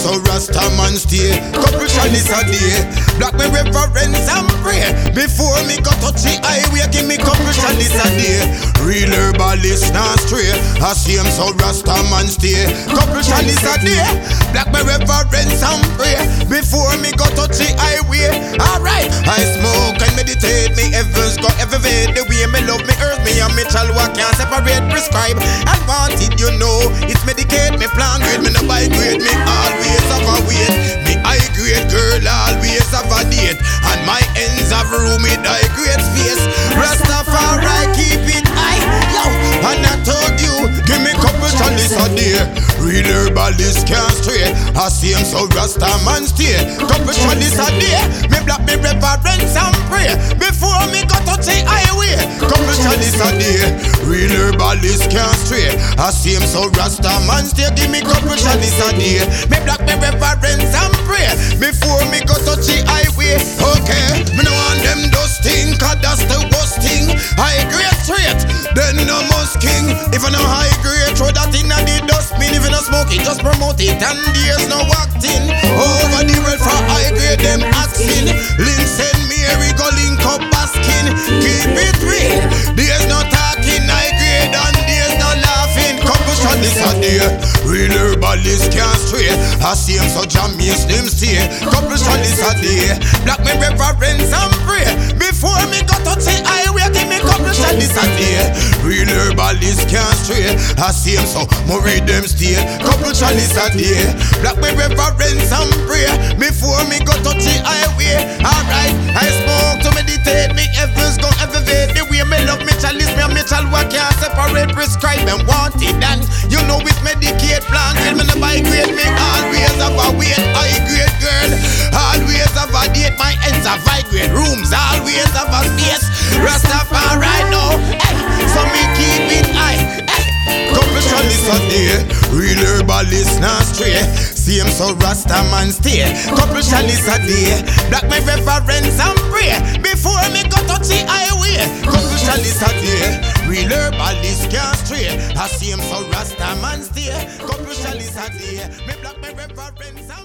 so Rasta man stay. Couple chalice a day. Black me reverence and pray. Before me go touch the highway, give me couple chalice a day. Real herbalist not stray. I see him so Rasta man stay. Couple chalice a day. Black me reverence and pray. Before me go touch the highway. Alright, I smoke and meditate. Me heavens go elevate. The way me love me earth, me and me chalwa can't separate, prescribe and want it, you know. It's medicate, me plan grade, me no buy grade. Me always have a wait. Me high grade girl always have a date. And my ends have room with high grade space. Rastafari keep it high, yo. And I told you, give me couple chalice a day. Real herbalist can't stray. I see him so Rasta man stay. Couple chalice a day. Me black me reverence and pray. Before me go touch the highway. Couple chalice a day. Real herbalist can't stray. I see him so Rasta man stay. Give me couple chalice a day. Me black me reverence and pray. Before me go touch the highway. Okay, me no want them dust thing, cause that's the worst thing. High grade straight, then no must king. If I no high grade, throw that in the dustbin. If you no smoke it, just promote it. And there's no acting. Over the world for high grade, them asking. Lynn send Mary go link up basking. Keep it real, there's no talking. High grade and there's no laughing. Couple chalice a day. Real herbalist can't stray. I see him so Jamaican them stay. Couple chalice a day. Black me reverence and pray. Before me go touch the highway, give me couple chalice a day. Real herbalist can't stray. I see him so Murray them stay. Couple chalice a day. Black me reverence and pray. Before me go touch the highway. Alright, I smoke to meditate. Me heavens go elevate. The way me love me chalice, me and me chalwa can't separate, prescribe and want it. And you know with Medicaid plan, me no buy grade. Me always have a wait. High grade girl, always have a date. My ends are high grade rooms, always have a space. Rastafari right now, hey, so me keep it high. Hey, couple chalice a day. Real herbalist not stray. See him so Rasta man stay. Couple chalice a day. Black me reverence and pray. Before me go touch the highway. Couple chalice a day. Real herbalist can't stray. I see him so Rasta man stay. Couple chalice a day. Me black me reverence and